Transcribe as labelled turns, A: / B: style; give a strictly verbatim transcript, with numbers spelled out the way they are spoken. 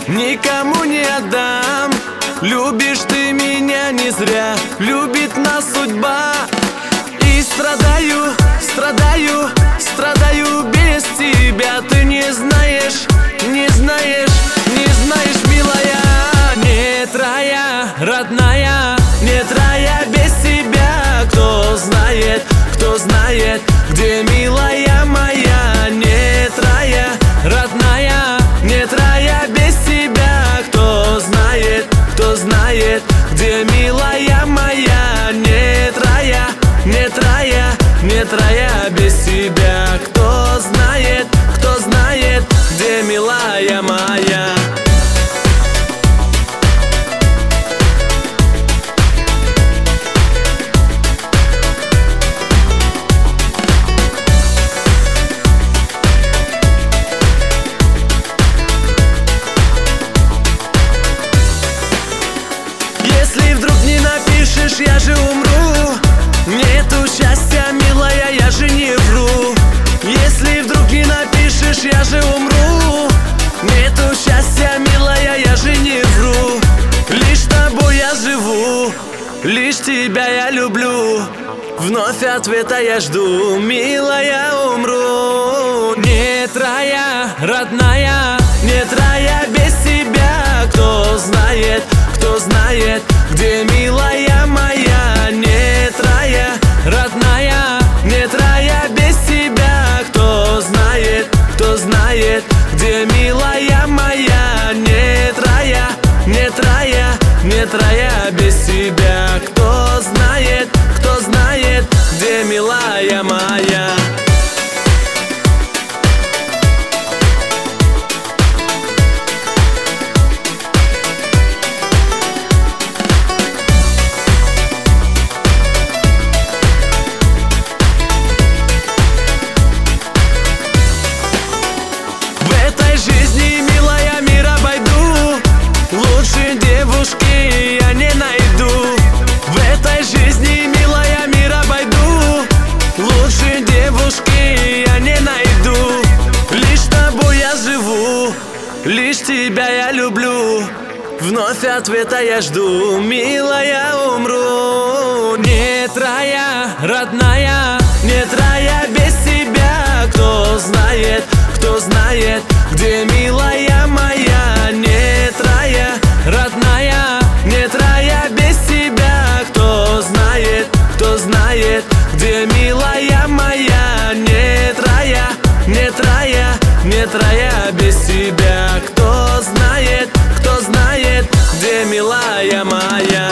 A: никому не отдам. Любишь ты меня не зря, любит нас судьба. И страдаю, страдаю, страдаю без тебя. Ты не знаешь, не знаешь, не знаешь, милая. Нет рая, родная, нет рая без тебя. Кто знает, кто знает, где милая моя. Нет рая, родная, нет рая без тебя. Кто знает, кто знает, где милая моя. Нет рая, нет рая, нет рая без тебя. Кто знает, кто знает, где милая моя. Если вдруг не напишешь, я же умру. Нету счастья, милая, я же не вру. Если вдруг не напишешь, я же умру. Нету счастья, милая, я же не вру. Лишь тобой я живу, лишь тебя я люблю. Вновь ответа я жду, милая, умру. Нет рая, родная, нет рая без тебя. Кто знает, кто знает, где милая моя. Нет рая, родная, нет рая без тебя. Кто знает, кто знает, где милая моя. Нет рая, нет рая, нет рая без тебя. Кто знает, кто знает, где милая моя. Жизни, милая, мир обойду. Лучше девушки я не найду. В этой жизни, милая, мир обойду. Лучше девушки я не найду. Лишь тобой я живу, лишь тебя я люблю. Вновь ответа я жду, милая, умру. Нет рая, родная, нет рая без тебя. Кто знает, кто знает, где милая моя. Нет рая, родная, нет рая без тебя. Кто знает, кто знает, где милая моя. Нет рая, нет рая, нет рая без тебя. Кто знает, кто знает, где милая моя.